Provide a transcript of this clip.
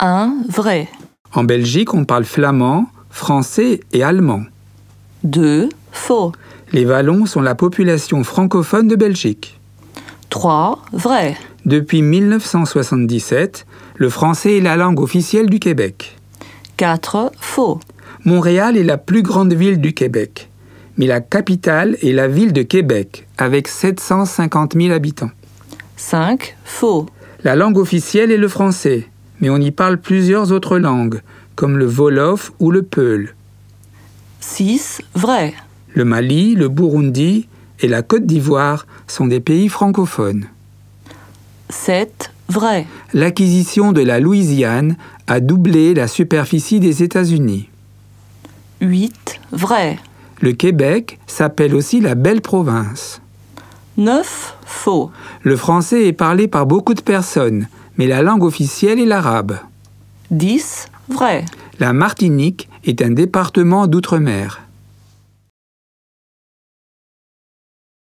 1. Vrai. En Belgique, on parle flamand, français et allemand. 2. Faux. Les Wallons sont la population francophone de Belgique. 3. Vrai. Depuis 1977, le français est la langue officielle du Québec. 4. Faux. Montréal est la plus grande ville du Québec, mais la capitale est la ville de Québec, avec 750 000 habitants. 5. Faux. La langue officielle est le français, mais on y parle plusieurs autres langues, comme le wolof ou le peul. 6. Vrai. Le Mali, le Burundi et la Côte d'Ivoire sont des pays francophones. 7. Vrai. L'acquisition de la Louisiane a doublé la superficie des États-Unis. 8. Vrai. Le Québec s'appelle aussi la Belle Province. 9. Faux. Le français est parlé par beaucoup de personnes, mais la langue officielle est l'arabe. 10. Vrai. La Martinique est un département d'outre-mer.